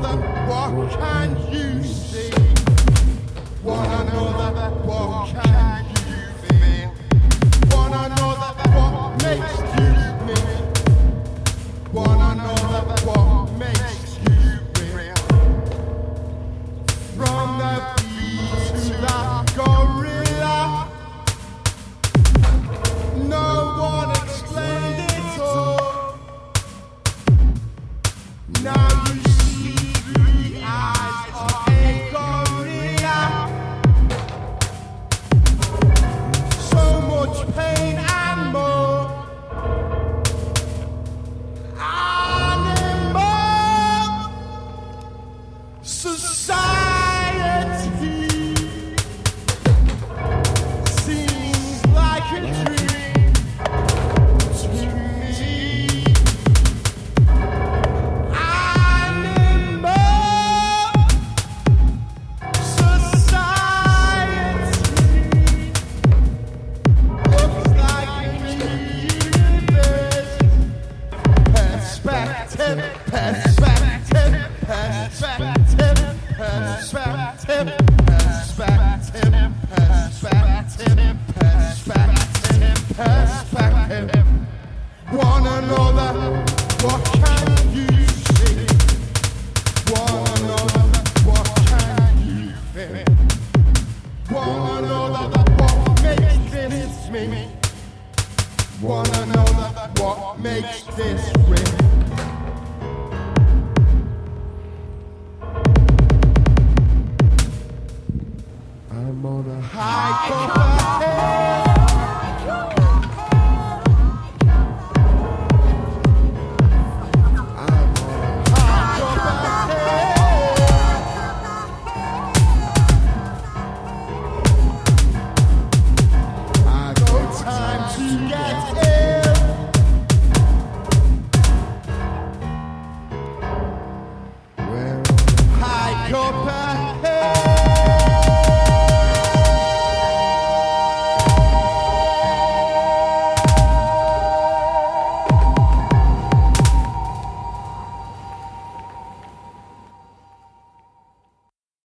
another, what can you see? One another, what can you feel? One another, what makes you me? One another, what makes you real? From the bee to the gorilla, no one explained it all. Now you see through the eyes of a gorilla. So much pain and more. Animal society seems like a dream to me. Animal society looks like a universe. Perspective, perspective, perspective, perspective, perspective, perspective, perspective, perspective. One another, what can you see? One another, what can you feel? One another, what makes this me? One another, what makes this real? I'm on a high cover. Time to get ill. High Copa.